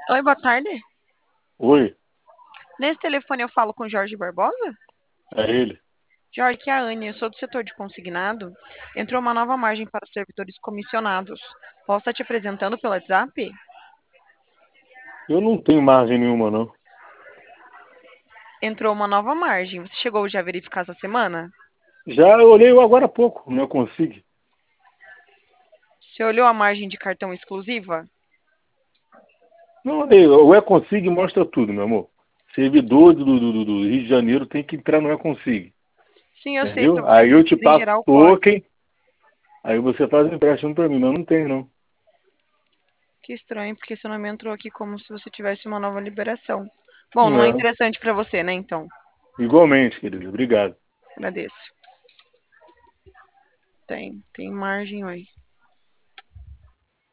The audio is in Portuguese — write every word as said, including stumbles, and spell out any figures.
Oi, boa tarde. Oi, Nesse telefone eu falo com o Jorge Barbosa? é ele. Jorge, que é a Anne, eu sou do setor de consignado. Entrou uma nova margem para os servidores comissionados. Posso estar te apresentando pelo WhatsApp? Eu não tenho margem nenhuma, não. Entrou uma nova margem. Você chegou já a verificar essa semana? Já eu olhei agora há pouco, não consigo. Você olhou a margem de cartão exclusiva? Não olhei, o E-Consig mostra tudo, meu amor. Servidor do, do, do- do Rio de Janeiro tem que entrar no E-Consig, Sim, eu sei, para entendeu? você Aí não eu te precisa em passo gerar o código. token, aí você faz o empréstimo pra mim, mas não tem, não. Que estranho, porque seu nome entrou aqui como se você tivesse uma nova liberação. Bom, não é É, interessante para você, né? Então, igualmente, querido, obrigado. agradeço. Tem, tem margem, oi.